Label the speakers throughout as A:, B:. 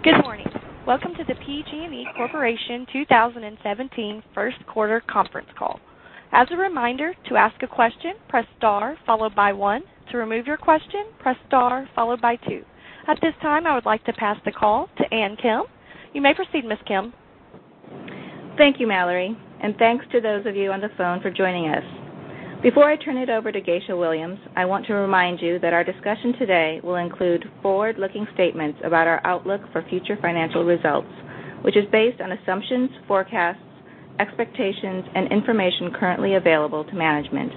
A: Good morning. Welcome to the PG&E Corporation 2017 first quarter conference call. As a reminder, to ask a question, press star followed by 1. To remove your question, press star followed by 2. At this time, I would like to pass the call to Ann Kim. You may proceed, Ms. Kim.
B: Thank you, Mallory, and thanks to those of you on the phone for joining us. Before I turn it over to Geisha Williams, I want to remind you that our discussion today will include forward-looking statements about our outlook for future financial results, which is based on assumptions, forecasts, expectations, and information currently available to management.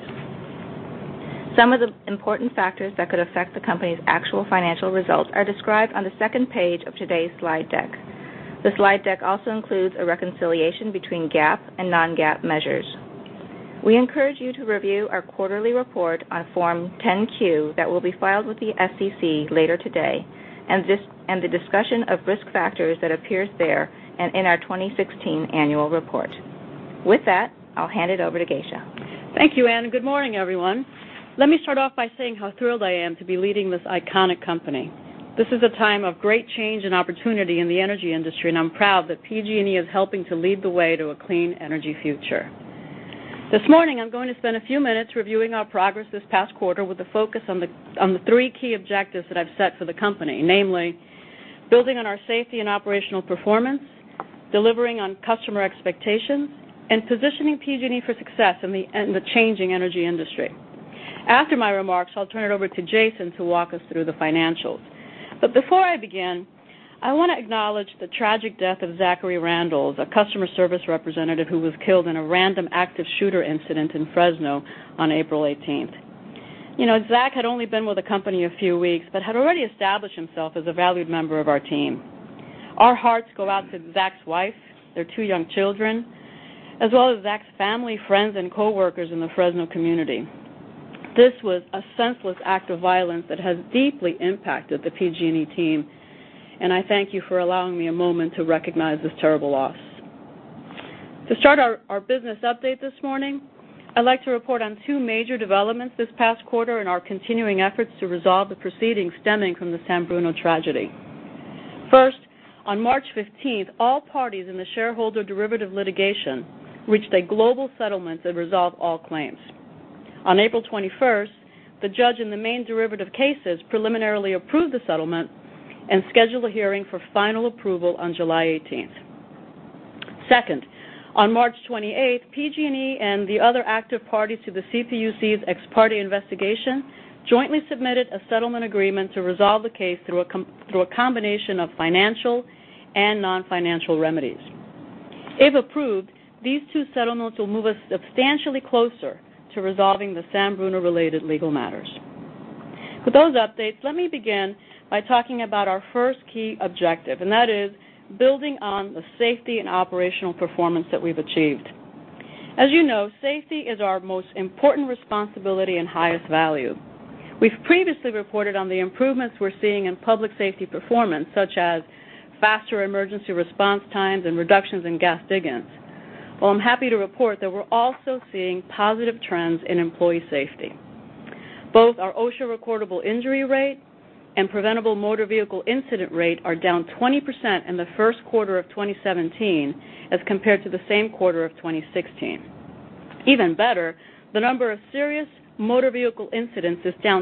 B: Some of the important factors that could affect the company's actual financial results are described on the second page of today's slide deck. The slide deck also includes a reconciliation between GAAP and non-GAAP measures. We encourage you to review our quarterly report on Form 10-Q that will be filed with the SEC later today, and the discussion of risk factors that appears there and in our 2016 annual report. With that, I'll hand it over to Geisha.
C: Thank you, Ann, and good morning, everyone. Let me start off by saying how thrilled I am to be leading this iconic company. This is a time of great change and opportunity in the energy industry, and I'm proud that PG&E is helping to lead the way to a clean energy future. This morning, I'm going to spend a few minutes reviewing our progress this past quarter with a focus on the three key objectives that I've set for the company, namely, building on our safety and operational performance, delivering on customer expectations, and positioning PG&E for success in the changing energy industry. After my remarks, I'll turn it over to Jason to walk us through the financials. But before I begin, I want to acknowledge the tragic death of Zachary Randalls, a customer service representative who was killed in a random active shooter incident in Fresno on April 18th. You know, Zach had only been with the company a few weeks, but had already established himself as a valued member of our team. Our hearts go out to Zach's wife, their 2 young children, as well as Zach's family, friends, and co-workers in the Fresno community. This was a senseless act of violence that has deeply impacted the PG&E team, and I thank you for allowing me a moment to recognize this terrible loss. To start our business update this morning, I'd like to report on 2 major developments this past quarter in our continuing efforts to resolve the proceedings stemming from the San Bruno tragedy. First, on March 15th, all parties in the shareholder derivative litigation reached a global settlement that resolved all claims. On April 21st, the judge in the main derivative cases preliminarily approved the settlement and scheduled a hearing for final approval on July 18th. Second, on March 28th, PG&E and the other active parties to the CPUC's ex parte investigation jointly submitted a settlement agreement to resolve the case through a combination of financial and non-financial remedies. If approved, these 2 settlements will move us substantially closer to resolving the San Bruno-related legal matters. With those updates, let me begin by talking about our first key objective, and that is building on the safety and operational performance that we've achieved. As you know, safety is our most important responsibility and highest value. We've previously reported on the improvements we're seeing in public safety performance, such as faster emergency response times and reductions in gas dig-ins. Well, I'm happy to report that we're also seeing positive trends in employee safety. Both our OSHA recordable injury rate and preventable motor vehicle incident rate are down 20% in the first quarter of 2017 as compared to the same quarter of 2016. Even better, the number of serious motor vehicle incidents is down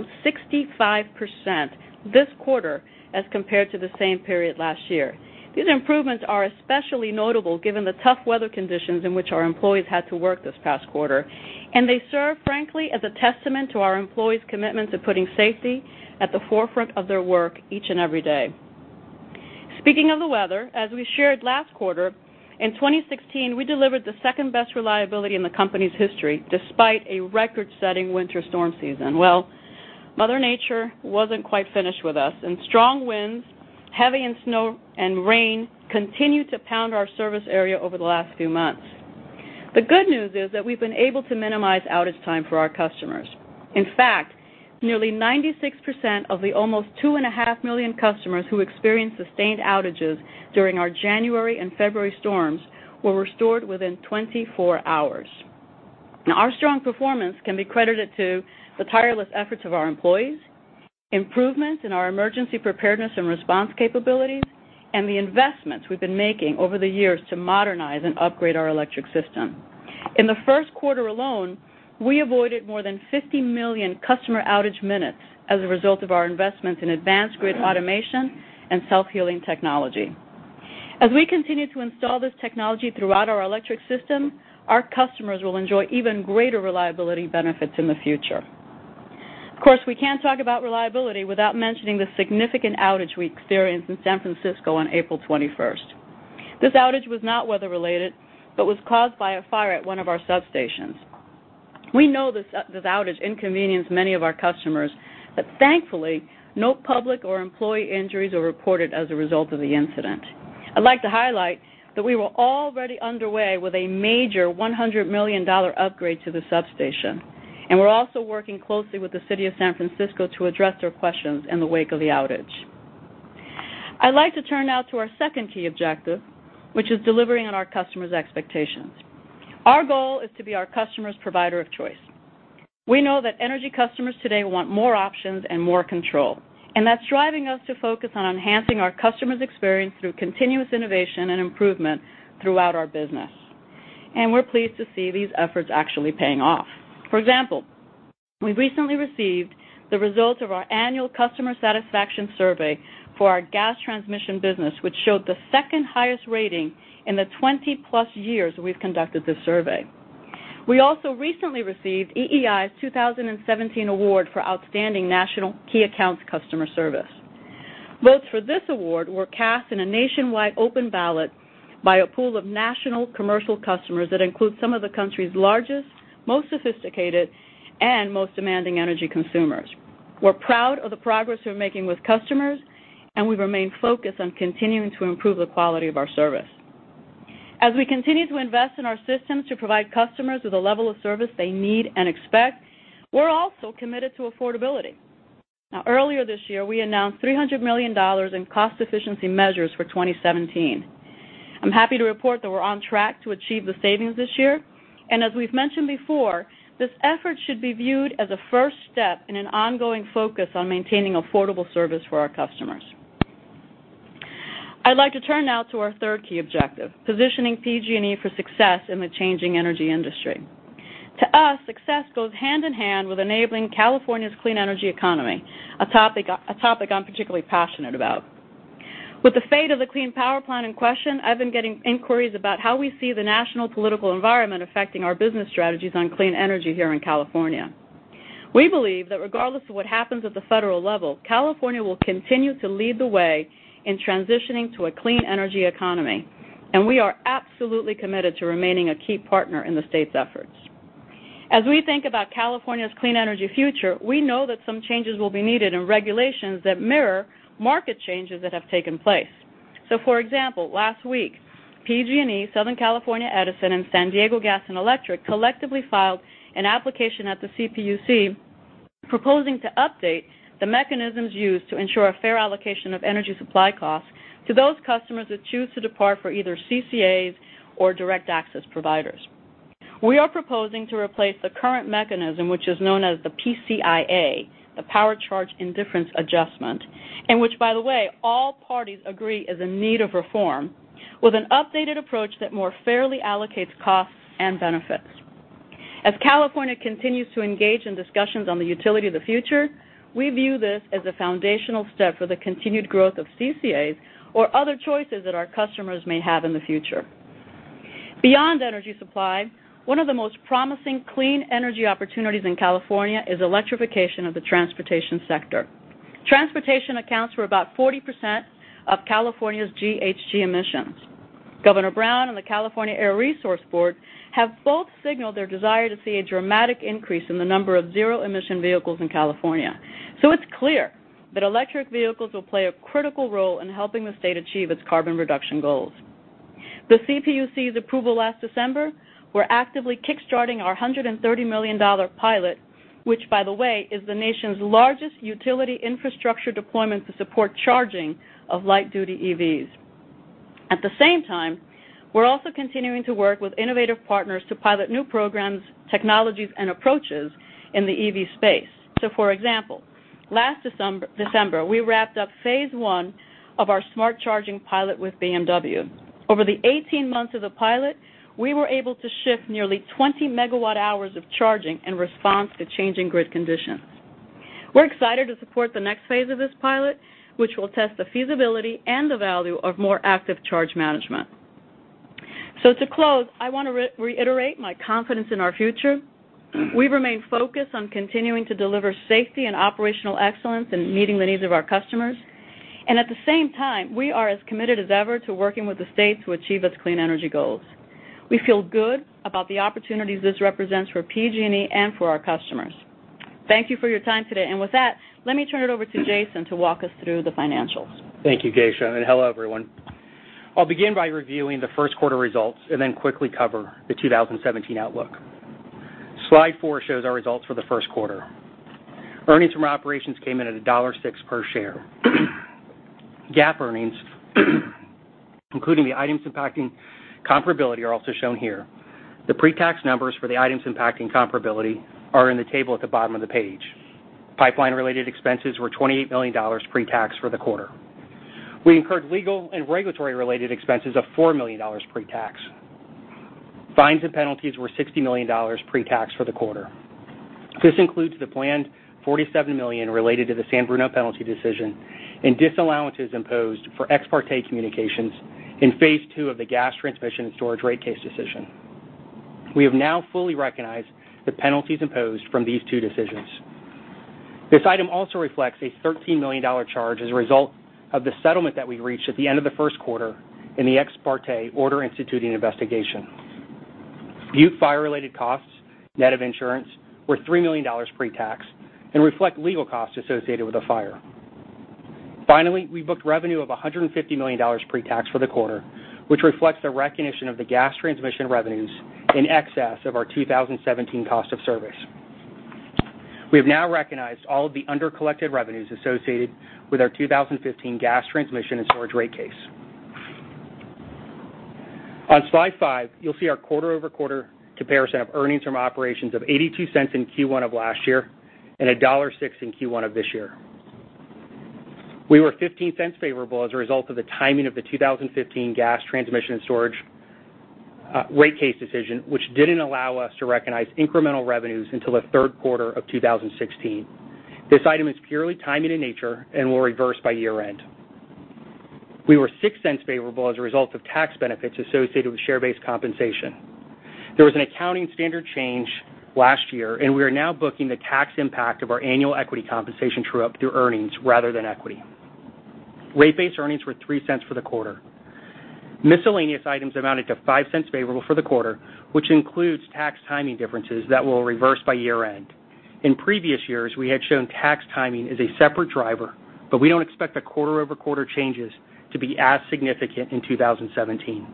C: 65% this quarter as compared to the same period last year. These improvements are especially notable given the tough weather conditions in which our employees had to work this past quarter, and they serve, frankly, as a testament to our employees' commitment to putting safety at the forefront of their work each and every day. Speaking of the weather, as we shared last quarter, in 2016, we delivered the second-best reliability in the company's history, despite a record-setting winter storm season. Well, Mother Nature wasn't quite finished with us, and strong winds, heavy snow and rain continued to pound our service area over the last few months. The good news is that we've been able to minimize outage time for our customers. In fact, nearly 96% of the almost 2.5 million customers who experienced sustained outages during our January and February storms were restored within 24 hours. Now, our strong performance can be credited to the tireless efforts of our employees, improvements in our emergency preparedness and response capabilities, and the investments we've been making over the years to modernize and upgrade our electric system. In the first quarter alone, we avoided more than 50 million customer outage minutes as a result of our investments in advanced grid automation and self-healing technology. As we continue to install this technology throughout our electric system, our customers will enjoy even greater reliability benefits in the future. Of course, we can't talk about reliability without mentioning the significant outage we experienced in San Francisco on April 21st. This outage was not weather-related, but was caused by a fire at one of our substations. We know this outage inconvenienced many of our customers, but thankfully, no public or employee injuries were reported as a result of the incident. I'd like to highlight that we were already underway with a major $100 million upgrade to the substation, and we're also working closely with the City of San Francisco to address their questions in the wake of the outage. I'd like to turn now to our second key objective, which is delivering on our customers' expectations. Our goal is to be our customers' provider of choice. We know that energy customers today want more options and more control, and that's driving us to focus on enhancing our customers' experience through continuous innovation and improvement throughout our business. And we're pleased to see these efforts actually paying off. For example, we recently received the results of our annual customer satisfaction survey for our gas transmission business, which showed the second highest rating in the 20-plus years we've conducted this survey. We also recently received EEI's 2017 award for Outstanding National Key Accounts Customer Service. Votes for this award were cast in a nationwide open ballot by a pool of national commercial customers that include some of the country's largest, most sophisticated, and most demanding energy consumers. We're proud of the progress we're making with customers, and we remain focused on continuing to improve the quality of our service. As we continue to invest in our systems to provide customers with the level of service they need and expect, we're also committed to affordability. Now, earlier this year, we announced $300 million in cost efficiency measures for 2017. I'm happy to report that we're on track to achieve the savings this year, and as we've mentioned before, this effort should be viewed as a first step in an ongoing focus on maintaining affordable service for our customers. I'd like to turn now to our third key objective, positioning PG&E for success in the changing energy industry. To us, success goes hand in hand with enabling California's clean energy economy, a topic I'm particularly passionate about. With the fate of the Clean Power Plan in question, I've been getting inquiries about how we see the national political environment affecting our business strategies on clean energy here in California. We believe that regardless of what happens at the federal level, California will continue to lead the way in transitioning to a clean energy economy, and we are absolutely committed to remaining a key partner in the state's efforts. As we think about California's clean energy future, we know that some changes will be needed in regulations that mirror market changes that have taken place. So, for example, last week, PG&E, Southern California Edison, and San Diego Gas and Electric collectively filed an application at the CPUC proposing to update the mechanisms used to ensure a fair allocation of energy supply costs to those customers that choose to depart for either CCAs or direct access providers. We are proposing to replace the current mechanism, which is known as the PCIA, the Power Charge Indifference Adjustment, and which, by the way, all parties agree is in need of reform, with an updated approach that more fairly allocates costs and benefits. As California continues to engage in discussions on the utility of the future, we view this as a foundational step for the continued growth of CCAs or other choices that our customers may have in the future. Beyond energy supply, one of the most promising clean energy opportunities in California is electrification of the transportation sector. Transportation accounts for about 40% of California's GHG emissions. Governor Brown and the California Air Resource Board have both signaled their desire to see a dramatic increase in the number of zero-emission vehicles in California. So it's clear that electric vehicles will play a critical role in helping the state achieve its carbon reduction goals. The CPUC's approval last December, we're actively kickstarting our $130 million pilot, which, by the way, is the nation's largest utility infrastructure deployment to support charging of light-duty EVs. At the same time, we're also continuing to work with innovative partners to pilot new programs, technologies, and approaches in the EV space. So, for example, last December, we wrapped up Phase 1 of our smart charging pilot with BMW. Over the 18 months of the pilot, we were able to shift nearly 20 megawatt hours of charging in response to changing grid conditions. We're excited to support the next phase of this pilot, which will test the feasibility and the value of more active charge management. So to close, I want to reiterate my confidence in our future. We remain focused on continuing to deliver safety and operational excellence and meeting the needs of our customers. And at the same time, we are as committed as ever to working with the state to achieve its clean energy goals. We feel good about the opportunities this represents for PG&E and for our customers. Thank you for your time today. And with that, let me turn it over to Jason to walk us through the financials.
D: Thank you, Geisha, and hello, everyone. I'll begin by reviewing the first quarter results and then quickly cover the 2017 outlook. Slide 4 shows our results for the first quarter. Earnings from operations came in at $1.06 per share. GAAP earnings, including the items impacting comparability, are also shown here. The pre-tax numbers for the items impacting comparability are in the table at the bottom of the page. Pipeline-related expenses were $28 million pre-tax for the quarter. We incurred legal and regulatory-related expenses of $4 million pre-tax. Fines and penalties were $60 million pre-tax for the quarter. This includes the planned $47 million related to the San Bruno penalty decision and disallowances imposed for ex parte communications in Phase 2 of the gas transmission and storage rate case decision. We have now fully recognized the penalties imposed from these two decisions. This item also reflects a $13 million charge as a result of the settlement that we reached at the end of the first quarter in the ex parte order instituting investigation. Butte fire-related costs, net of insurance, were $3 million pre-tax and reflect legal costs associated with the fire. Finally, we booked revenue of $150 million pre-tax for the quarter, which reflects the recognition of the gas transmission revenues in excess of our 2017 cost of service. We have now recognized all of the under-collected revenues associated with our 2015 gas transmission and storage rate case. On Slide 5, you'll see our quarter-over-quarter comparison of earnings from operations of 82 cents in Q1 of last year and $1.06 in Q1 of this year. We were 15 cents favorable as a result of the timing of the 2015 gas transmission and storage rate case decision, which didn't allow us to recognize incremental revenues until the third quarter of 2016. This item is purely timing in nature and will reverse by year end. We were 6 cents favorable as a result of tax benefits associated with share-based compensation. There was an accounting standard change last year, and we are now booking the tax impact of our annual equity compensation true-up through earnings rather than equity. Rate-based earnings were 3 cents for the quarter. Miscellaneous items amounted to 5 cents favorable for the quarter, which includes tax timing differences that will reverse by year end. In previous years, we had shown tax timing as a separate driver, but we don't expect the quarter-over-quarter changes to be as significant in 2017.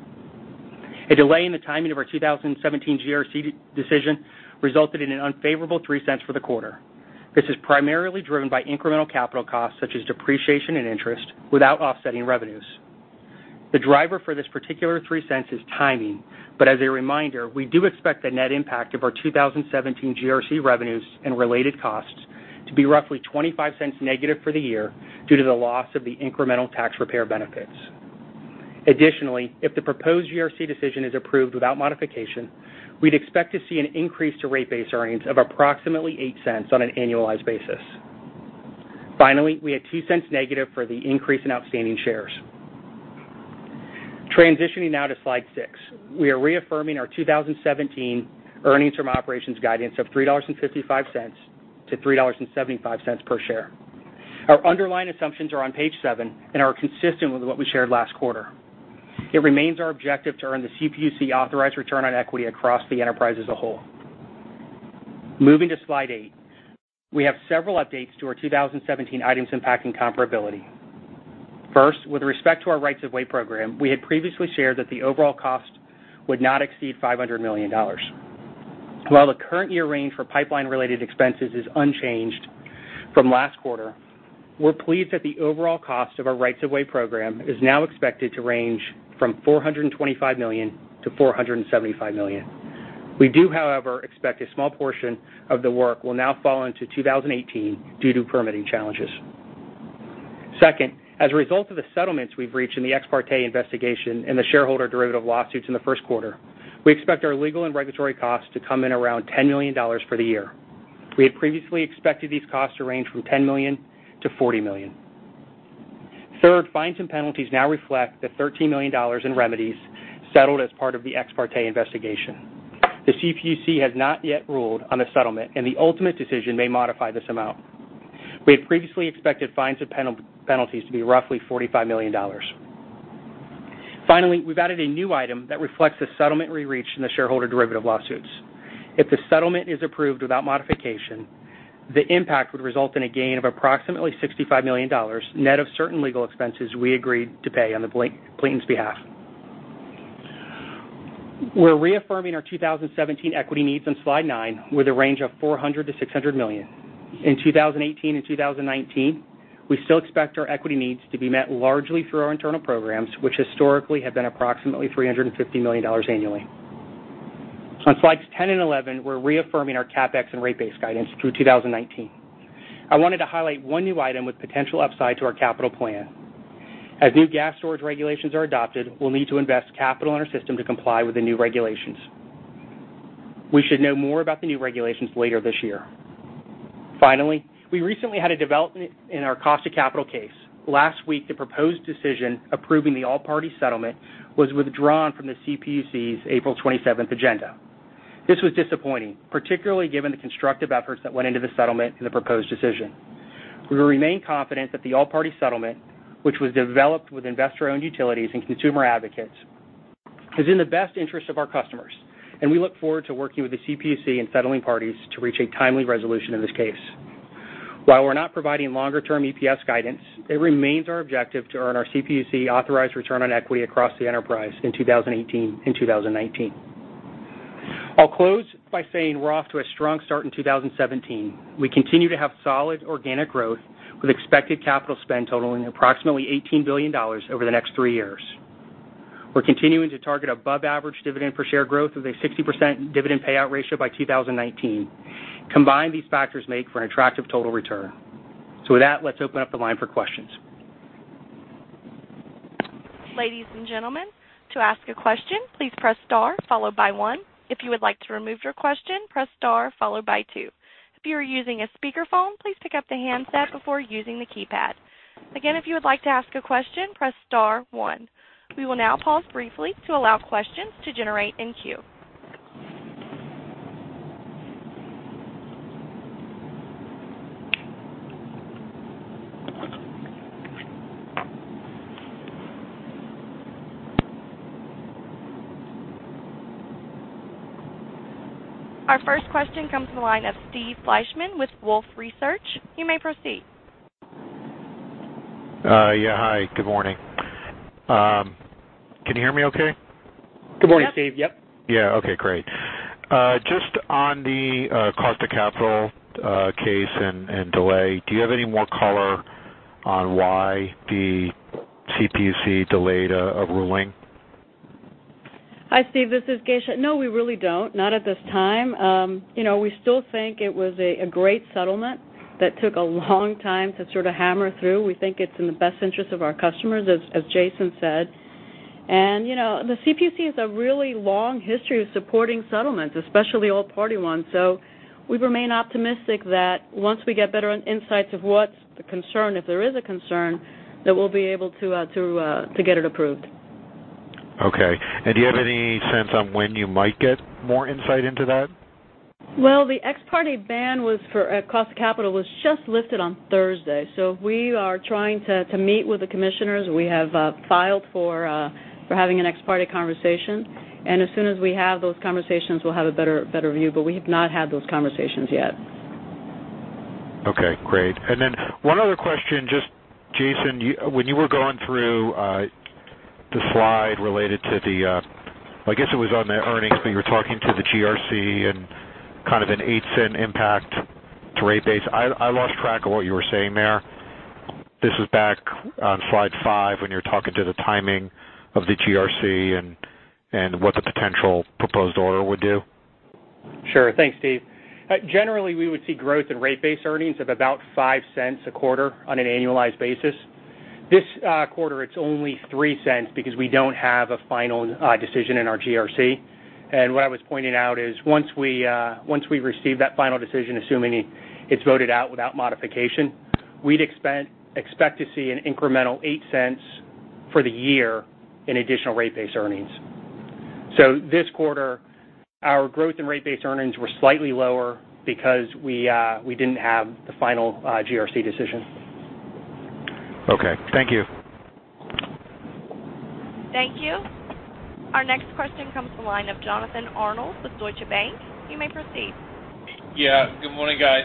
D: A delay in the timing of our 2017 GRC decision resulted in an unfavorable 3 cents for the quarter. This is primarily driven by incremental capital costs such as depreciation and interest without offsetting revenues. The driver for this particular 3 cents is timing, but as a reminder, we do expect the net impact of our 2017 GRC revenues and related costs to be roughly 25 cents negative for the year due to the loss of the incremental tax repair benefits. Additionally, if the proposed GRC decision is approved without modification, we'd expect to see an increase to rate-based earnings of approximately 8 cents on an annualized basis. Finally, we had 2 cents negative for the increase in outstanding shares. Transitioning now to Slide 6, we are reaffirming our 2017 earnings from operations guidance of $3.55 to $3.75 per share. Our underlying assumptions are on page 7 and are consistent with what we shared last quarter. It remains our objective to earn the CPUC authorized return on equity across the enterprise as a whole. Moving to Slide 8, we have several updates to our 2017 items impacting comparability. First, with respect to our rights of way program, we had previously shared that the overall cost would not exceed $500 million. While the current year range for pipeline-related expenses is unchanged from last quarter, we're pleased that the overall cost of our rights of way program is now expected to range from $425 million to $475 million. We do, however, expect a small portion of the work will now fall into 2018 due to permitting challenges. Second, As a result of the settlements we've reached in the ex parte investigation and the shareholder derivative lawsuits in the first quarter, we expect our legal and regulatory costs to come in around $10 million for the year. We had previously expected these costs to range from $10 million to $40 million. Third, fines and penalties now reflect the $13 million in remedies settled as part of the ex parte investigation. The CPUC has not yet ruled on the settlement, and the ultimate decision may modify this amount. We had previously expected fines and penalties to be roughly $45 million. Finally, we've added a new item that reflects the settlement we reached in the shareholder derivative lawsuits. If the settlement is approved without modification, the impact would result in a gain of approximately $65 million, net of certain legal expenses we agreed to pay on the plaintiff's behalf. We're reaffirming our 2017 equity needs on slide 9 with a range of $400 to $600 million. In 2018 and 2019, we still expect our equity needs to be met largely through our internal programs, which historically have been approximately $350 million annually. On slides 10 and 11, we're reaffirming our CapEx and rate base guidance through 2019. I wanted to highlight one new item with potential upside to our capital plan. As new gas storage regulations are adopted, we'll need to invest capital in our system to comply with the new regulations. We should know more about the new regulations later this year. Finally, we recently had a development in our cost of capital case. Last week, the proposed decision approving the all-party settlement was withdrawn from the CPUC's April 27th agenda. This was disappointing, particularly given the constructive efforts that went into the settlement and the proposed decision. We remain confident that the all-party settlement, which was developed with investor-owned utilities and consumer advocates, is in the best interest of our customers, and we look forward to working with the CPUC and settling parties to reach a timely resolution in this case. While we're not providing longer-term EPS guidance, it remains our objective to earn our CPUC authorized return on equity across the enterprise in 2018 and 2019. I'll close by saying we're off to a strong start in 2017. We continue to have solid organic growth with expected capital spend totaling approximately $18 billion over the next 3 years. We're continuing to target above-average dividend per share growth with a 60% dividend payout ratio by 2019. Combined, these factors make for an attractive total return. So with that, let's open up the line for questions.
A: Ladies and gentlemen, to ask a question, please press star followed by 1. If you would like to remove your question, press star followed by 2. If you are using a speakerphone, please pick up the handset before using the keypad. Again, if you would like to ask a question, press star 1. We will now pause briefly to allow questions to generate in queue. Our first question comes from the line of Steve Fleishman with Wolfe Research. You may proceed.
E: Yeah, hi. Good morning. Can you hear me okay?
D: Good morning,
A: Yep.
D: Steve. Yep.
E: Yeah, okay, great. Just on the cost of capital case and delay, do you have any more color on why the CPUC delayed a ruling?
C: Hi, Steve. This is Geisha. No, we really don't. Not at this time. We still think it was a great settlement that took a long time to sort of hammer through. We think it's in the best interest of our customers, as Jason said. And, the CPUC has a really long history of supporting settlements, especially all-party ones. So we remain optimistic that once we get better insights of what's the concern, if there is a concern, that we'll be able to get it approved.
E: Okay. And do you have any sense on when you might get more insight into that?
C: Well, the ex parte ban was for cost of capital was just lifted on Thursday. So we are trying to meet with the commissioners. We have filed for having an ex parte conversation. And as soon as we have those conversations, we'll have a better view. But we have not had those conversations yet.
E: Okay, great. And then one other question, just, Jason, when you were going through the slide related to the, I guess it was on the earnings, but you were talking to the GRC and kind of an 8-cent impact to rate base. I lost track of what you were saying there. This is back on slide 5 when you're talking to the timing of the GRC and what the potential proposed order would do.
D: Sure. Thanks, Steve. Generally, we would see growth in rate base earnings of about 5 cents a quarter on an annualized basis. This quarter, it's only 3 cents because we don't have a final decision in our GRC. And what I was pointing out is once we receive that final decision, assuming it's voted out without modification, we'd expect to see an incremental 8 cents for the year in additional rate base earnings. So this quarter, our growth in rate base earnings were slightly lower because we didn't have the final GRC decision.
E: Okay, thank you.
A: Thank you. Our next question comes from the line of Jonathan Arnold with Deutsche Bank. You may proceed.
F: Yeah, good morning, guys.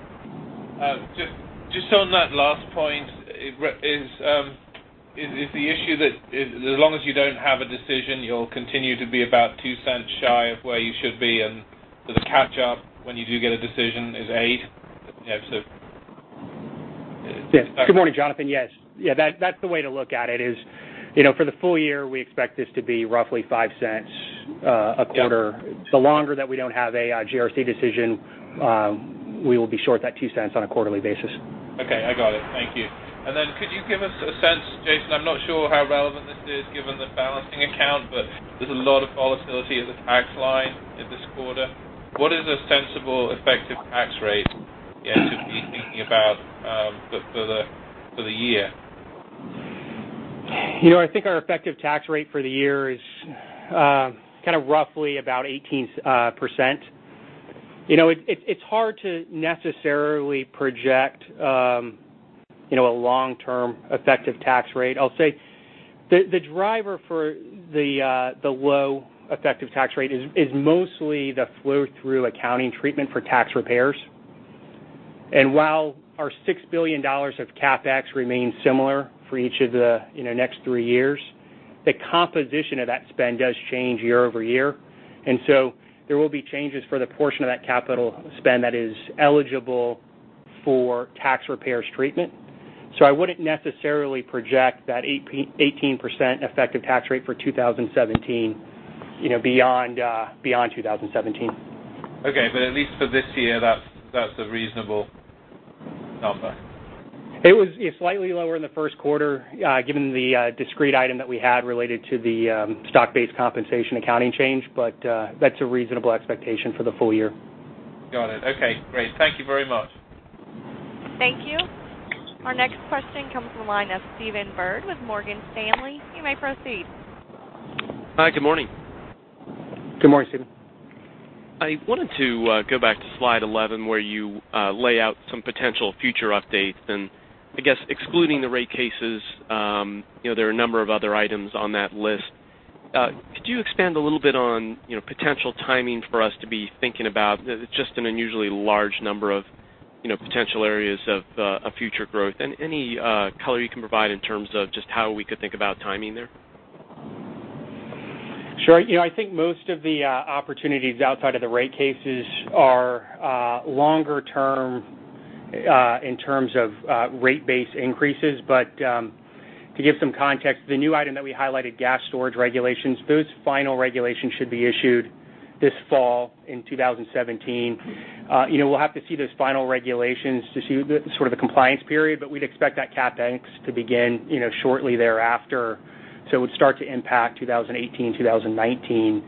F: Just on that last point, is the issue that as long as you don't have a decision, you'll continue to be about 2 cents shy of where you should be, and so the catch-up when you do get a decision is 8? Yeah, so...
D: Yes. Good morning, Jonathan. Yes. Yeah, that's the way to look at it is, for the full year, we expect this to be roughly 5 cents a quarter. Yep. The longer that we don't have a GRC decision, we will be short that 2 cents on a quarterly basis.
F: Okay, I got it. Thank you. And then could you give us a sense, Jason, I'm not sure how relevant this is given the balancing account, but there's a lot of volatility at the tax line in this quarter. What is a sensible effective tax rate to be thinking about for the year?
D: I think our effective tax rate for the year is kind of roughly about 18%. It's hard to necessarily project, a long-term effective tax rate. I'll say the driver for the low effective tax rate is mostly the flow-through accounting treatment for tax repairs. And while our $6 billion of CapEx remains similar for each of the next 3 years, the composition of that spend does change year over year. And so there will be changes for the portion of that capital spend that is eligible for tax repairs treatment. So I wouldn't necessarily project that 18% effective tax rate for 2017, beyond 2017.
F: Okay, but at least for this year, that's a reasonable number.
D: It was slightly lower in the first quarter, given the discrete item that we had related to the stock-based compensation accounting change, but that's a reasonable expectation for the full year.
F: Got it. Okay, great. Thank you very much.
A: Thank you. Our next question comes from the line of Stephen Byrd with Morgan Stanley. You may proceed.
G: Hi, good morning.
D: Good morning, Stephen.
G: I wanted to go back to slide 11 where you lay out some potential future updates, and I guess excluding the rate cases, there are a number of other items on that list. Could you expand a little bit on potential timing for us to be thinking about? It's just an unusually large number of potential areas of future growth, and any color you can provide in terms of just how we could think about timing there?
D: Sure. I think most of the opportunities outside of the rate cases are longer term in terms of rate base increases. But to give some context, the new item that we highlighted, gas storage regulations, those final regulations should be issued this fall in 2017. We'll have to see those final regulations to see sort of the compliance period, but we'd expect that CapEx to begin shortly thereafter. So it would start to impact 2018, 2019.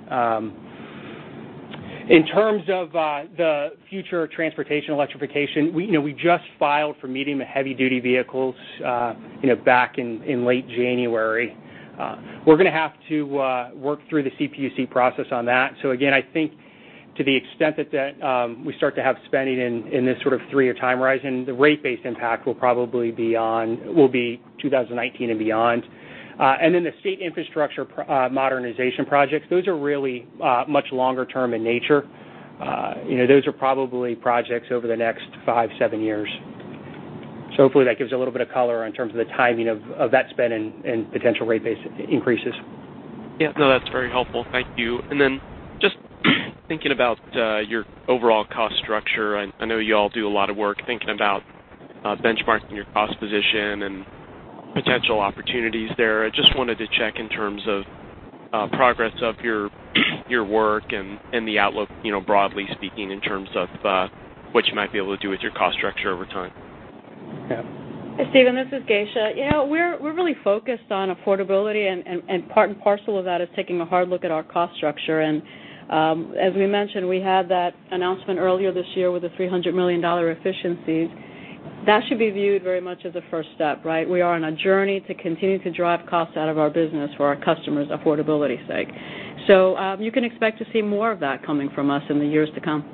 D: In terms of the future transportation electrification, we just filed for medium and heavy duty vehicles, back in late January. We're going to have to work through the CPUC process on that. So again, I think to the extent that we start to have spending in this sort of 3-year time horizon, the rate-based impact will probably be 2019 and beyond. And then the state infrastructure modernization projects, those are really much longer term in nature. Those are probably projects over the next 5-7 years. So hopefully that gives a little bit of color in terms of the timing of that spend and potential rate base increases.
G: Yeah, no, that's very helpful. Thank you. And then just thinking about your overall cost structure, I know you all do a lot of work thinking about benchmarking your cost position and potential opportunities there. I just wanted to check in terms of progress of your work and the outlook, broadly speaking, in terms of what you might be able to do with your cost structure over time.
D: Yeah.
C: Hey, Stephen, this is Geisha. We're really focused on affordability, and part and parcel of that is taking a hard look at our cost structure. And as we mentioned, we had that announcement earlier this year with the $300 million efficiencies. That should be viewed very much as a first step, right? We are on a journey to continue to drive costs out of our business for our customers' affordability's sake. So you can expect to see more of that coming from us in the years to come.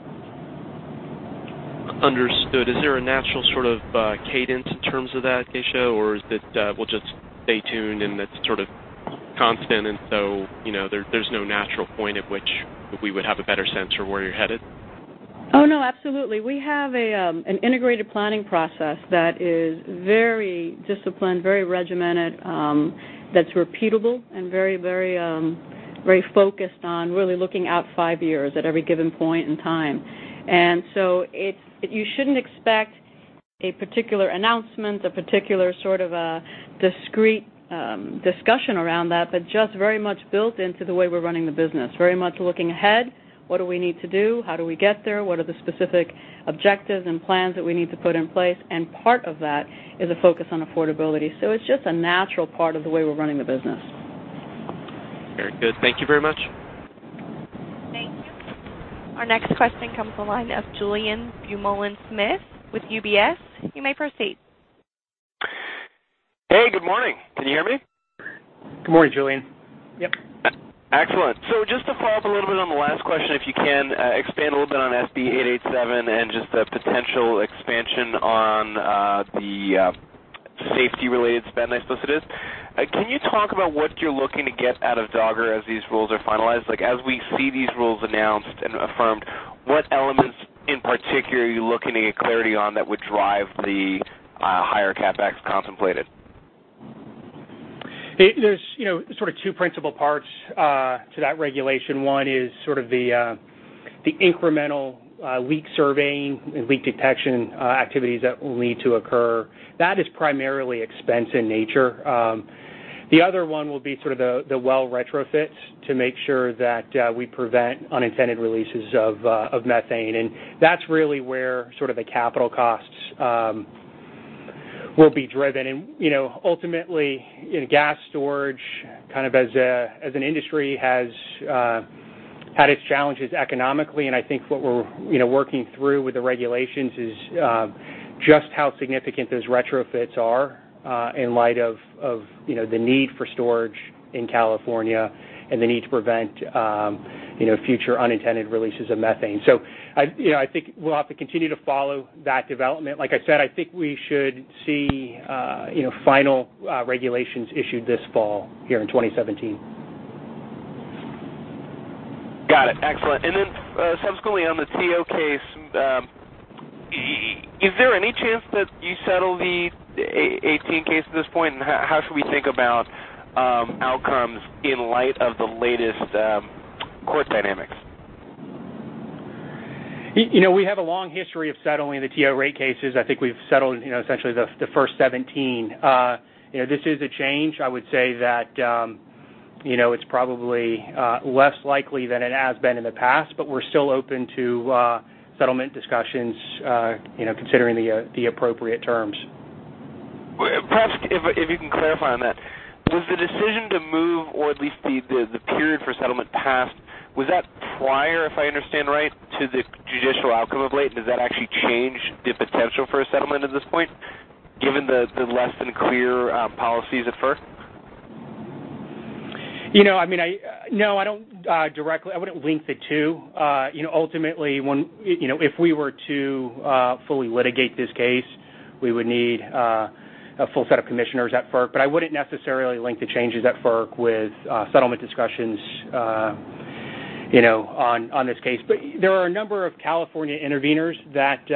G: Understood. Is there a natural sort of cadence in terms of that, Geisha, or is it we'll just stay tuned and it's sort of constant, and so there's no natural point at which we would have a better sense for where you're headed?
C: Oh, no, absolutely. We have an integrated planning process that is very disciplined, very regimented, that's repeatable, and very, very, very focused on really looking out 5 years at every given point in time. And so you shouldn't expect a particular announcement, a particular sort of a discrete discussion around that, but just very much built into the way we're running the business, very much looking ahead. What do we need to do? How do we get there? What are the specific objectives and plans that we need to put in place? And part of that is a focus on affordability. So it's just a natural part of the way we're running the business.
G: Very good. Thank you very much.
A: Thank you. Our next question comes from the line of Julien Dumoulin-Smith with UBS. You may proceed.
H: Hey, good morning. Can you hear me?
D: Good morning, Julian. Yep.
H: Excellent. So just to follow up a little bit on the last question, if you can, expand a little bit on SB 887 and just the potential expansion on the safety-related spend, I suppose it is. Can you talk about what you're looking to get out of DOGGR as these rules are finalized? Like, as we see these rules announced and affirmed, what elements in particular are you looking to get clarity on that would drive the higher CapEx contemplated?
D: There's, sort of two principal parts to that regulation. One is sort of the incremental leak surveying and leak detection activities that will need to occur. That is primarily expense in nature. The other one will be sort of the well retrofits to make sure that we prevent unintended releases of methane, and that's really where sort of the capital costs will be driven. And ultimately, gas storage, kind of as an industry, has had its challenges economically, and I think what we're working through with the regulations is just how significant those retrofits are in light of the need for storage in California and the need to prevent future unintended releases of methane. So I think we'll have to continue to follow that development. Like I said, I think we should see final regulations issued this fall here in 2017.
H: Got it. Excellent. And then subsequently on the TO case, is there any chance that you settle the 18 case at this point, and how should we think about outcomes in light of the latest court dynamics?
D: We have a long history of settling the TO rate cases. I think we've settled, essentially the first 17. This is a change. I would say that, it's probably less likely than it has been in the past, but we're still open to settlement discussions, considering the appropriate terms.
H: Perhaps if you can clarify on that, was the decision to move, or at least the period for settlement passed, was that prior, if I understand right, to the judicial outcome of late? Does that actually change the potential for a settlement at this point, given the less than clear policies at FERC?
D: I don't directly. I wouldn't link the two. Ultimately, if we were to fully litigate this case, we would need a full set of commissioners at FERC. But I wouldn't necessarily link the changes at FERC with settlement discussions, on this case. But there are a number of California interveners that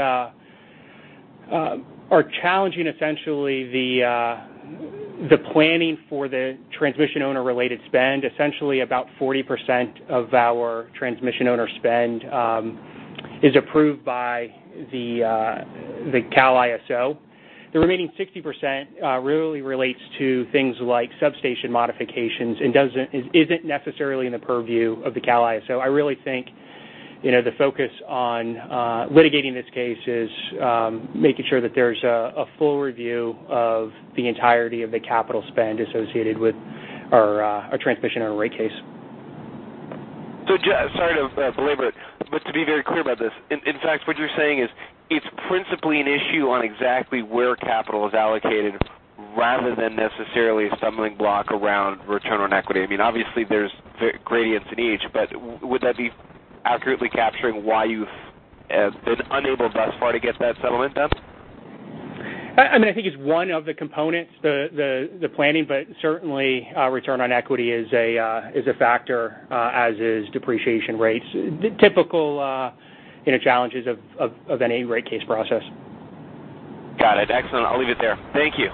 D: are challenging essentially the planning for the transmission owner-related spend. Essentially, about 40% of our transmission owner spend is approved by the Cal ISO. The remaining 60% really relates to things like substation modifications and isn't necessarily in the purview of the Cal ISO. I really think the focus on litigating this case is making sure that there's a full review of the entirety of the capital spend associated with our transmission and our rate case.
H: So, sorry to belabor it, but to be very clear about this, in fact, what you're saying is it's principally an issue on exactly where capital is allocated rather than necessarily a stumbling block around return on equity. I mean, obviously there's gradients in each, but would that be accurately capturing why you've been unable thus far to get that settlement done?
D: I mean, I think it's one of the components, the planning, but certainly return on equity is a factor, as is depreciation rates. The typical challenges of any rate case process.
H: Got it. Excellent. I'll leave it there. Thank you.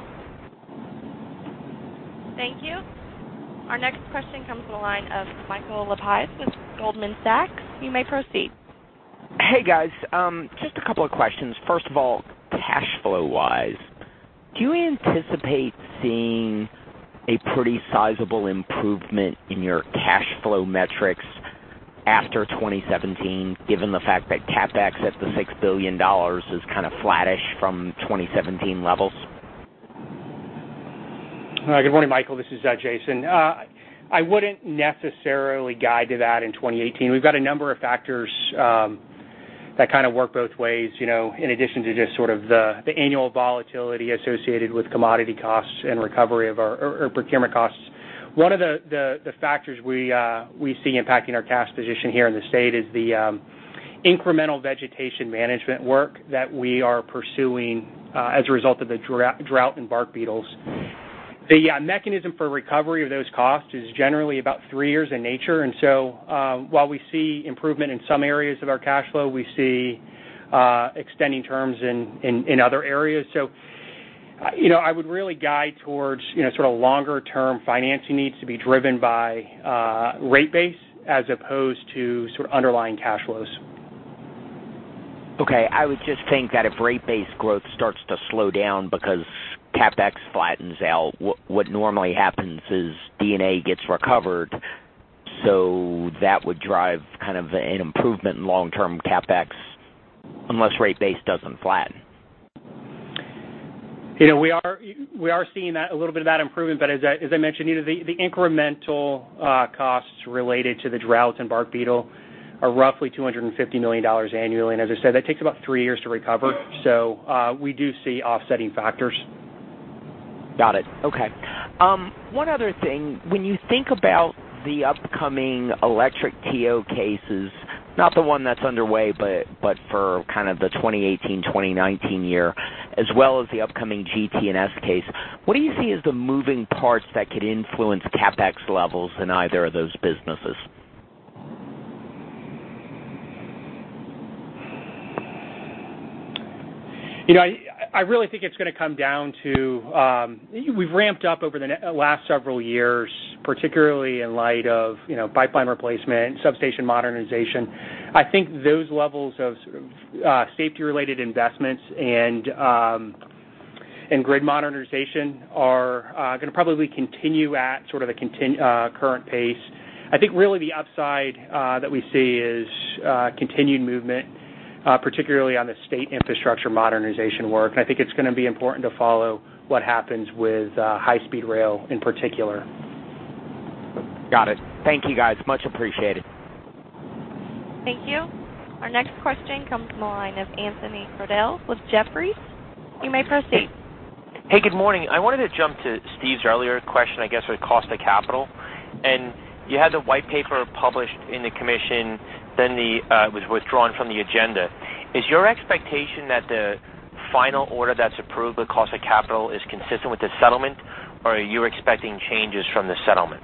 A: Thank you. Our next question comes from the line of Michael Lapides with Goldman Sachs. You may proceed.
I: Hey, guys. Just a couple of questions. First of all, cash flow-wise, do you anticipate seeing a pretty sizable improvement in your cash flow metrics after 2017, given the fact that CapEx at the $6 billion is kind of flattish from 2017 levels?
D: Good morning, Michael. This is Jason. I wouldn't necessarily guide to that in 2018. We've got a number of factors that kind of work both ways, in addition to just sort of the annual volatility associated with commodity costs and recovery of our procurement costs. One of the factors we see impacting our cash position here in the state is the incremental vegetation management work that we are pursuing as a result of the drought and bark beetles. The mechanism for recovery of those costs is generally about 3 years in nature, and so while we see improvement in some areas of our cash flow, we see extending terms in other areas. So, I would really guide towards, sort of longer-term financing needs to be driven by rate base as opposed to sort of underlying cash flows.
I: Okay, I would just think that if rate base growth starts to slow down because CapEx flattens out, what normally happens is D&A gets recovered, so that would drive kind of an improvement in long-term CapEx unless rate base doesn't flatten.
D: We are seeing that a little bit of that improvement, but as I mentioned, the incremental costs related to the drought and bark beetle are roughly $250 million annually, and as I said, that takes about 3 years to recover. So we do see offsetting factors.
I: Got it. Okay. One other thing, when you think about the upcoming electric TO cases, not the one that's underway, but for kind of the 2018-2019 year, as well as the upcoming GT&S case, what do you see as the moving parts that could influence CapEx levels in either of those businesses?
D: I really think it's going to come down to, we've ramped up over the last several years, particularly in light of, pipeline replacement, substation modernization. I think those levels of sort of safety-related investments and grid modernization are going to probably continue at sort of the current pace. I think really the upside that we see is continued movement, particularly on the state infrastructure modernization work. And I think it's going to be important to follow what happens with high-speed rail in particular.
I: Got it. Thank you, guys. Much appreciated.
A: Thank you. Our next question comes from the line of Anthony Crowdell with Jefferies. You may proceed.
J: Hey, good morning. I wanted to jump to Steve's earlier question, I guess, with cost of capital. And you had the white paper published in the commission, then it was withdrawn from the agenda. Is your expectation that the final order that's approved with cost of capital is consistent with the settlement, or are you expecting changes from the settlement?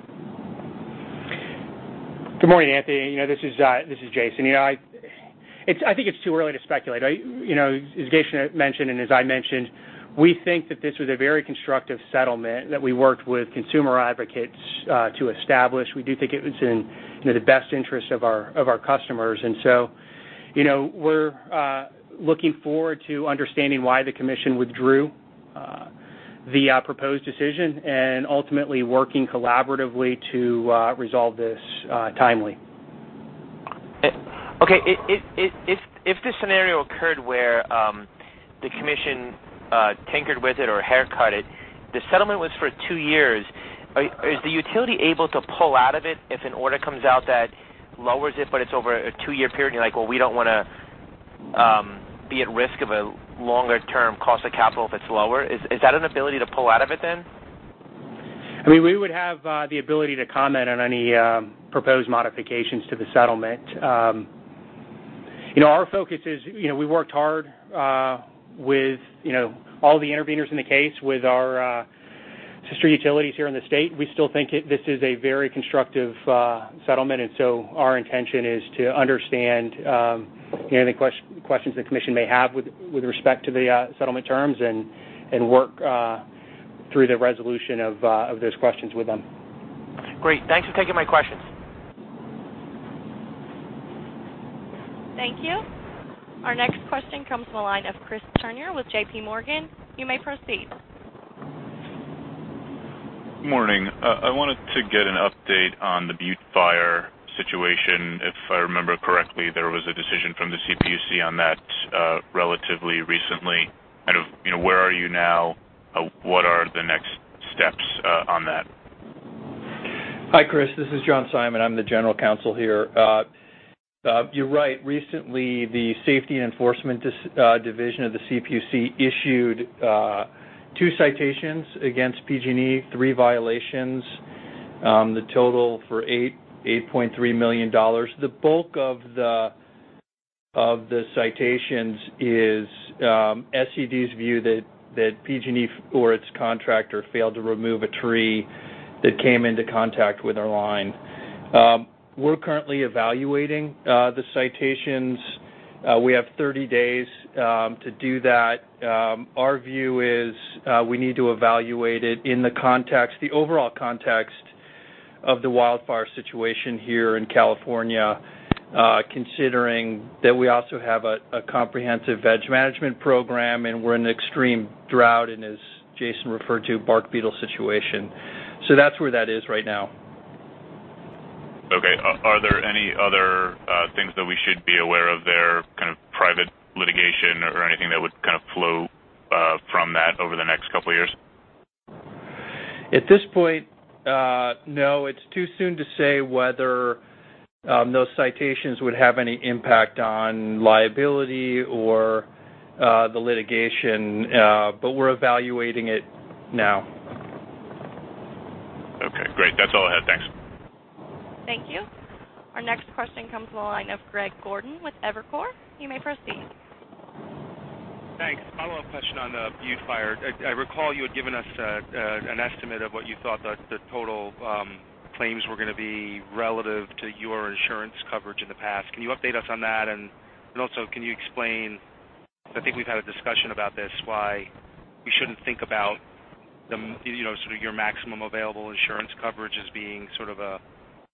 D: Good morning, Anthony. This is Jason. I think it's too early to speculate. As Geisha mentioned and as I mentioned, we think that this was a very constructive settlement that we worked with consumer advocates to establish. We do think it was in the best interest of our customers, and so we're looking forward to understanding why the commission withdrew the proposed decision and ultimately working collaboratively to resolve this timely.
J: Okay, if this scenario occurred where the commission tinkered with it or haircut it, the settlement was for 2 years. Is the utility able to pull out of it if an order comes out that lowers it, but it's over a 2-year period, and you're like, well, we don't want to be at risk of a longer-term cost of capital if it's lower? Is that an ability to pull out of it then?
D: I mean, we would have the ability to comment on any proposed modifications to the settlement. Our focus is, we worked hard with, all the interveners in the case with our sister utilities here in the state. We still think this is a very constructive settlement, and so our intention is to understand any questions the Commission may have with respect to the settlement terms and work through the resolution of those questions with them.
J: Great. Thanks for taking my questions.
A: Thank you. Our next question comes from the line of Chris Turner with J.P. Morgan. You may proceed.
K: Good morning. I wanted to get an update on the Butte Fire situation. If I remember correctly, there was a decision from the CPUC on that relatively recently. Where are you now? What are the next steps on that?
L: Hi, Chris. This is John Simon. I'm the general counsel here. You're right. Recently, the Safety and Enforcement Division of the CPUC issued 2 citations against PG&E, 3 violations, the total for $8.3 million. The bulk of the citations is SED's view that PG&E or its contractor failed to remove a tree that came into contact with our line. We're currently evaluating the citations. We have 30 days to do that. Our view is we need to evaluate it in the overall context of the wildfire situation here in California, considering that we also have a comprehensive veg management program and we're in an extreme drought and, as Jason referred to, bark beetle situation. So that's where that is right now.
K: Okay. Are there any other things that we should be aware of there, kind of private litigation or anything that would kind of flow from that over the next couple of years?
L: At this point, no. It's too soon to say whether those citations would have any impact on liability or the litigation, but we're evaluating it now.
K: Okay, great. That's all I had. Thanks.
A: Thank you. Our next question comes from the line of Greg Gordon with Evercore. You may proceed.
M: Thanks. Follow-up question on the Butte Fire. I recall you had given us an estimate of what you thought the total claims were going to be relative to your insurance coverage in the past. Can you update us on that? And also, can you explain, I think we've had a discussion about this, why we shouldn't think about sort of your maximum available insurance coverage as being sort of a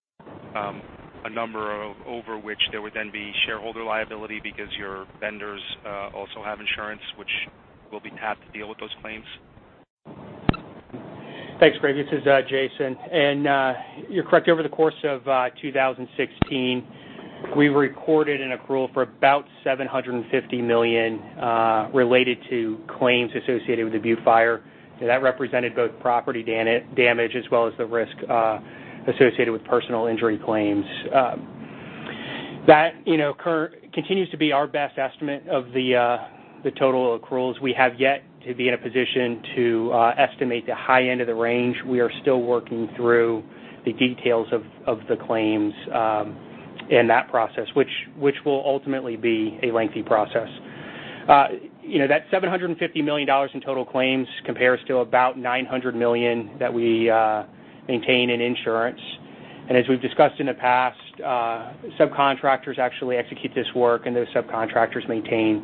M: number over which there would then be shareholder liability because your vendors also have insurance, which will be tapped to deal with those claims?
D: Thanks, Greg. This is Jason. And you're correct. Over the course of 2016, we recorded an accrual for about $750 million related to claims associated with the Butte Fire. That represented both property damage as well as the risk associated with personal injury claims. That continues to be our best estimate of the total accruals. We have yet to be in a position to estimate the high end of the range. We are still working through the details of the claims and that process, which will ultimately be a lengthy process. That $750 million in total claims compares to about $900 million that we maintain in insurance. And as we've discussed in the past, subcontractors actually execute this work, and those subcontractors maintain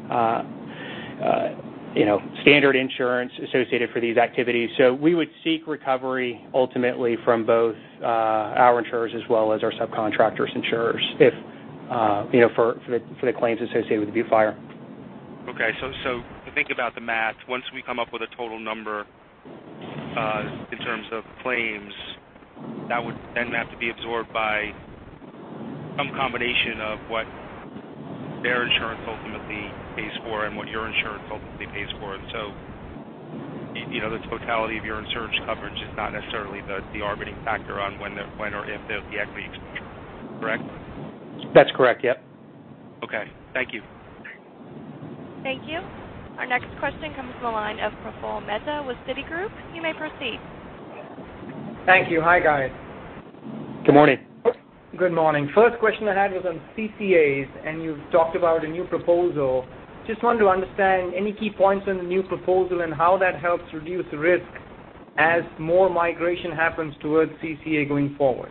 D: standard insurance associated for these activities. So we would seek recovery ultimately from both our insurers as well as our subcontractors' insurers if for the claims associated with the Butte Fire.
M: Okay, so to think about the math, once we come up with a total number in terms of claims, that would then have to be absorbed by some combination of what their insurance ultimately pays for and what your insurance ultimately pays for. And so, the totality of your insurance coverage is not necessarily the arbitrating factor on when or if there'll be equity exposure. Correct?
D: That's correct, yep.
M: Okay. Thank you.
A: Thank you. Our next question comes from the line of Praful Mehta with Citigroup. You may proceed.
N: Thank you. Hi, guys.
D: Good morning.
N: Good morning. First question I had was on CCAs, and you've talked about a new proposal. Just wanted to understand any key points on the new proposal and how that helps reduce risk as more migration happens towards CCA going forward.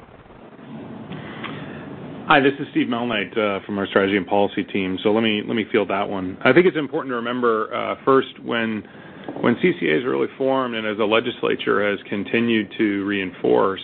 O: Hi, this is Steve Melnight from our strategy and policy team. So let me field that one. I think it's important to remember first when CCAs are really formed and as the legislature has continued to reinforce,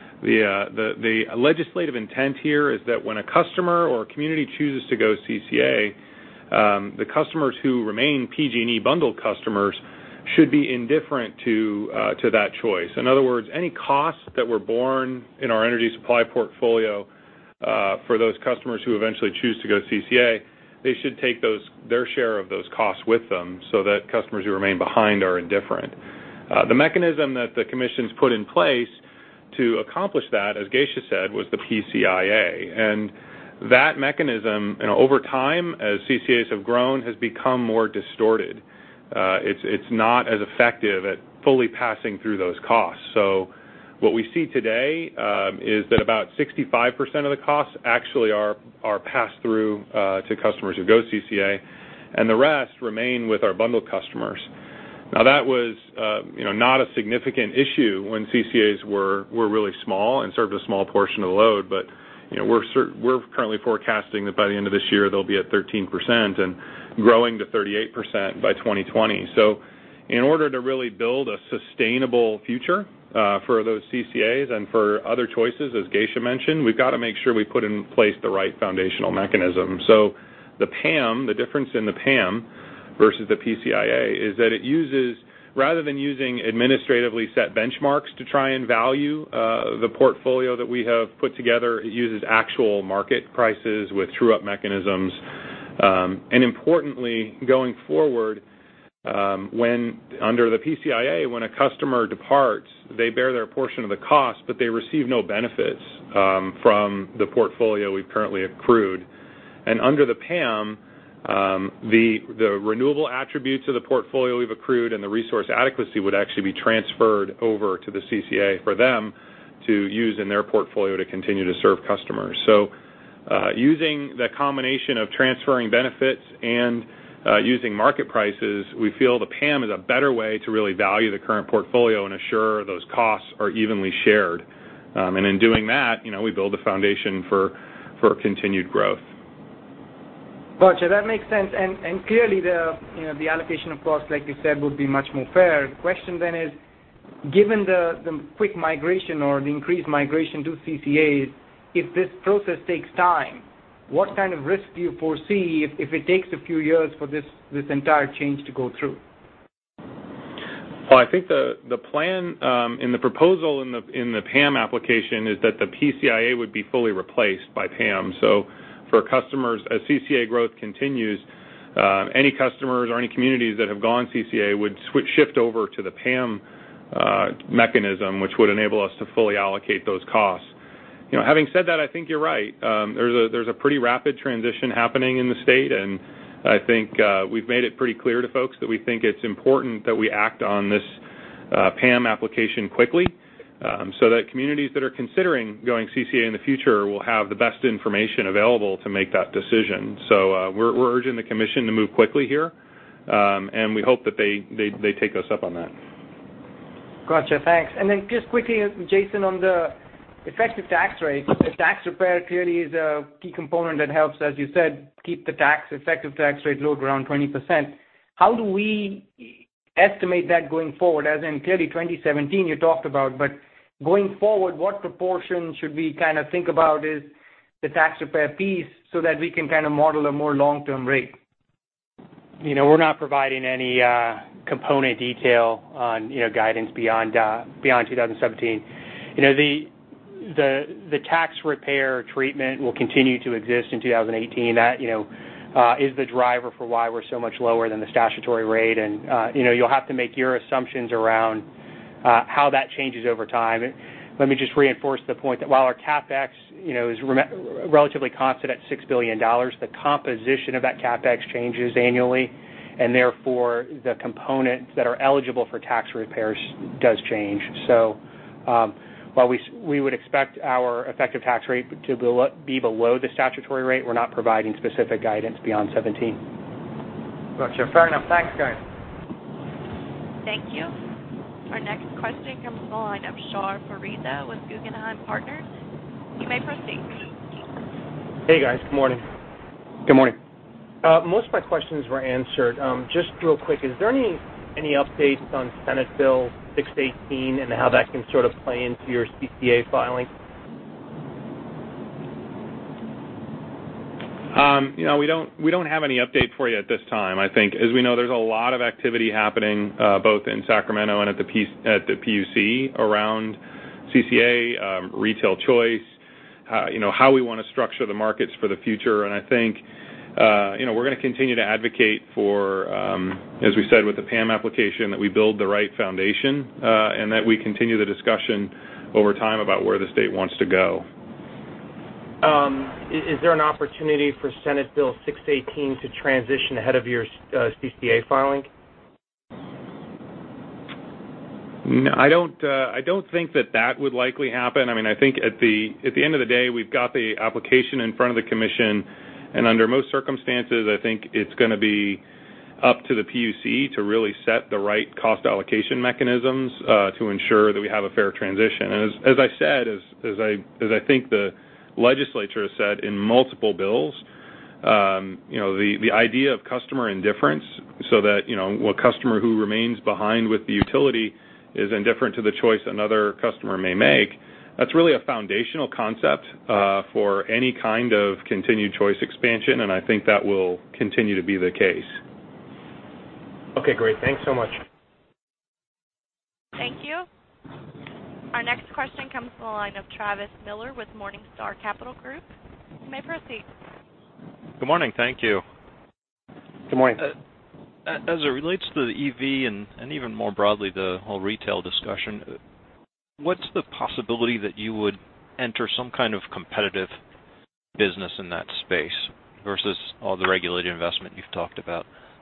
O: the legislative intent here is that when a customer or a community chooses to go CCA, the customers who remain PG&E bundled customers should be indifferent to that choice. In other words, any costs that were borne in our energy supply portfolio for those customers who eventually choose to go CCA, they should take their share of those costs with them so that customers who remain behind are indifferent. The mechanism that the Commission's put in place to accomplish that, as Geisha said, was the PCIA. And that mechanism, over time, as CCAs have grown, has become more distorted. It's not as effective at fully passing through those costs. So what we see today is that about 65% of the costs actually are passed through to customers who go CCA, and the rest remain with our bundled customers. Now that was not a significant issue when CCAs were really small and served a small portion of the load, but we're currently forecasting that by the end of this year they'll be at 13% and growing to 38% by 2020. So in order to really build a sustainable future for those CCAs and for other choices, as Geisha mentioned, we've got to make sure we put in place the right foundational mechanism. So the PAM, the difference in the PAM versus the PCIA is that it uses, rather than using administratively set benchmarks to try and value the portfolio that we have put together, it uses actual market prices with true-up mechanisms. And importantly, going forward, when under the PCIA, when a customer departs, they bear their portion of the cost, but they receive no benefits from the portfolio we've currently accrued. And under the PAM, the renewable attributes of the portfolio we've accrued and the resource adequacy would actually be transferred over to the CCA for them to use in their portfolio to continue to serve customers. So using the combination of transferring benefits and using market prices, we feel the PAM is a better way to really value the current portfolio and assure those costs are evenly shared. And in doing that, we build a foundation for continued growth.
N: Gotcha, that makes sense. And clearly the allocation of costs, like you said, would be much more fair. The question then is, given the quick migration or the increased migration to CCAs, if this process takes time, what kind of risk do you foresee if it takes a few years for this entire change to go through?
O: Well, I think the plan in the proposal in the PAM application is that the PCIA would be fully replaced by PAM. So for customers, as CCA growth continues, any customers or any communities that have gone CCA would shift over to the PAM mechanism, which would enable us to fully allocate those costs. Having said that, I think you're right. There's a pretty rapid transition happening in the state, and I think we've made it pretty clear to folks that we think it's important that we act on this PAM application quickly so that communities that are considering going CCA in the future will have the best information available to make that decision. So we're urging the Commission to move quickly here, and we hope that they take us up on that.
N: Gotcha, thanks. And then just quickly, Jason, on the effective tax rate, the tax repair clearly is a key component that helps, as you said, keep the effective tax rate low around 20%. How do we estimate that going forward? As in, clearly 2017 you talked about, but going forward, what proportion should we kind of think about is the tax repair piece so that we can kind of model a more long-term rate?
D: We're not providing any component detail on guidance beyond 2017. the tax repair treatment will continue to exist in 2018. That is the driver for why we're so much lower than the statutory rate, and you'll have to make your assumptions around how that changes over time. Let me just reinforce the point that while our CapEx is relatively constant at $6 billion, the composition of that CapEx changes annually, and therefore the components that are eligible for tax repairs does change. So while we would expect our effective tax rate to be below the statutory rate, we're not providing specific guidance beyond 17.
N: Gotcha. Fair enough. Thanks, guys.
A: Thank you. Our next question comes from the line of Shar Farida with Guggenheim Partners. You may proceed.
P: Hey, guys. Good morning.
D: Good morning.
P: Most of my questions were answered. Just real quick, is there any updates on Senate Bill 618 and how that can sort of play into your CCA filing?
O: We don't have any update for you at this time. I think, as we know, there's a lot of activity happening both in Sacramento and at the PUC around CCA, retail choice, how we want to structure the markets for the future. And I think, we're going to continue to advocate for, as we said with the PAM application, that we build the right foundation and that we continue the discussion over time about where the state wants to go.
P: Is there an opportunity for Senate Bill 618 to transition ahead of your CCA filing?
O: No, I don't think that would likely happen. I mean, I think at the end of the day, we've got the application in front of the commission, and under most circumstances, I think it's going to be up to the PUC to really set the right cost allocation mechanisms to ensure that we have a fair transition. And as I said, as I think the legislature has said in multiple bills, the idea of customer indifference, so that a customer who remains behind with the utility is indifferent to the choice another customer may make, that's really a foundational concept for any kind of continued choice expansion, and I think that will continue to be the case.
P: Okay, great. Thanks so much.
A: Thank you. Our next question comes from the line of Travis Miller with Morningstar Capital Group. You may proceed.
Q: Good morning. Thank you.
D: Good morning.
Q: As it relates to the EV and even more broadly the whole retail discussion, what's the possibility that you would enter some kind of competitive business in that space versus all the regulated investment you've talked about?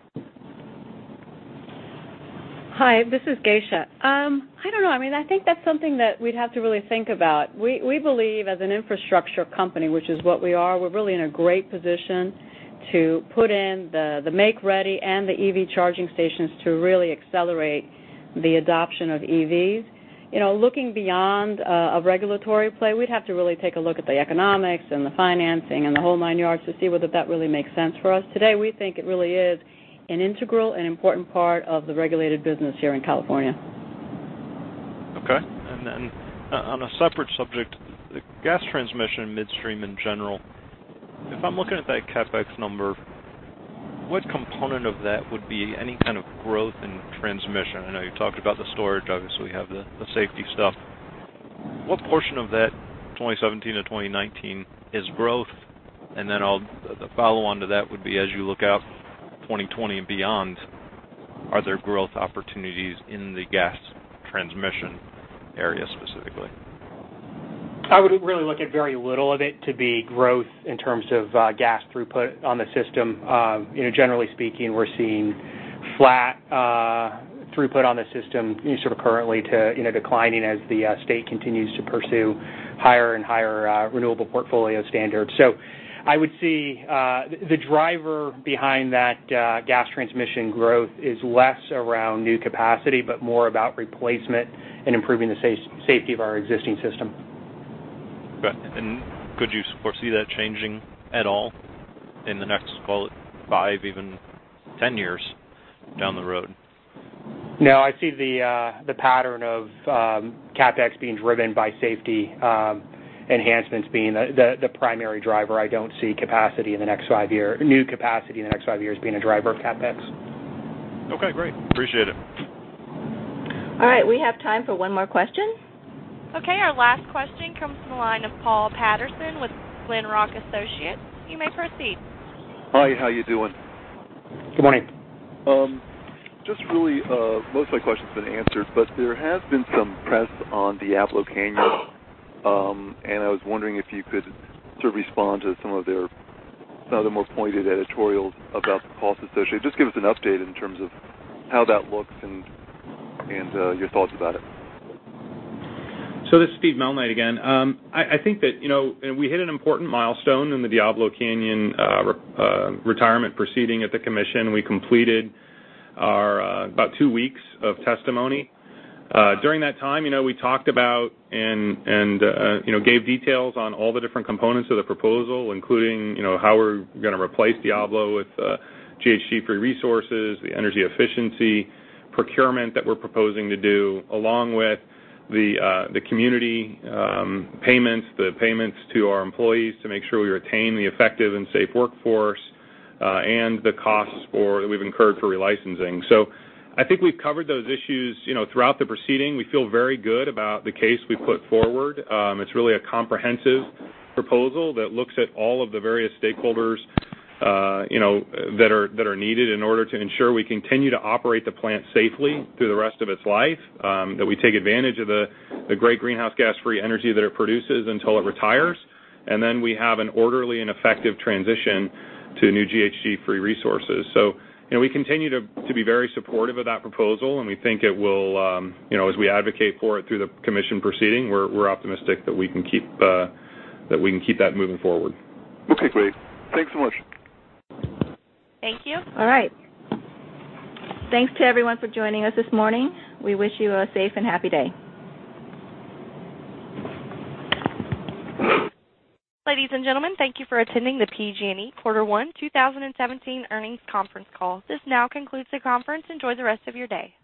C: Hi, this is Geisha. I don't know. I mean, I think that's something that we'd have to really think about. We believe as an infrastructure company, which is what we are, we're really in a great position to put in the make-ready and the EV charging stations to really accelerate the adoption of EVs. Looking beyond a regulatory play, we'd have to really take a look at the economics and the financing and the whole 9 yards to see whether that really makes sense for us. Today, we think it really is an integral and important part of the regulated business here in California.
Q: Okay. And then on a separate subject, the gas transmission midstream in general, if I'm looking at that CapEx number, what component of that would be any kind of growth in transmission? I know you talked about the storage, obviously we have the safety stuff. What portion of that 2017 to 2019 is growth? And then the follow-on to that would be, as you look out 2020 and beyond, are there growth opportunities in the gas transmission area specifically?
D: I would really look at very little of it to be growth in terms of gas throughput on the system. Generally speaking, we're seeing flat throughput on the system, sort of currently to declining as the state continues to pursue higher and higher renewable portfolio standards. So I would see the driver behind that gas transmission growth is less around new capacity, but more about replacement and improving the safety of our existing system.
Q: Okay. And could you foresee that changing at all in the next, call it 5, even 10 years down the road?
D: No, I see the pattern of CapEx being driven by safety enhancements being the primary driver. I don't see capacity in the next 5 years, new capacity in the next 5 years being a driver of CapEx.
Q: Okay, great. Appreciate it.
B: All right, we have time for one more question.
A: Okay, our last question comes from the line of Paul Patterson with Glenrock Associates. You may proceed.
R: Hi, how you doing?
D: Good morning.
R: Just really, most of my questions have been answered, but there has been some press on Diablo Canyon, and I was wondering if you could sort of respond to some of the more pointed editorials about the costs associated. Just give us an update in terms of how that looks and your thoughts about it.
O: So this is Steve Malnight again. I think that, we hit an important milestone in the Diablo Canyon retirement proceeding at the Commission. We completed our about 2 weeks of testimony. During that time, we talked about and gave details on all the different components of the proposal, including, how we're going to replace Diablo with GHG-free resources, the energy efficiency procurement that we're proposing to do, along with the community payments, the payments to our employees to make sure we retain the effective and safe workforce, and the costs that we've incurred for relicensing. So I think we've covered those issues, throughout the proceeding. We feel very good about the case we put forward. It's really a comprehensive proposal that looks at all of the various stakeholders that are needed in order to ensure we continue to operate the plant safely through the rest of its life, that we take advantage of the great greenhouse gas-free energy that it produces until it retires, and then we have an orderly and effective transition to new GHG-free resources. So, we continue to be very supportive of that proposal, and we think it will, as we advocate for it through the Commission proceeding, we're optimistic that we can keep that moving forward.
R: Okay, great. Thanks so much.
A: Thank you.
B: All right. Thanks to everyone for joining us this morning. We wish you a safe and happy day.
A: Ladies and gentlemen, thank you for attending the PG&E Quarter 1 2017 earnings conference call. This now concludes the conference. Enjoy the rest of your day.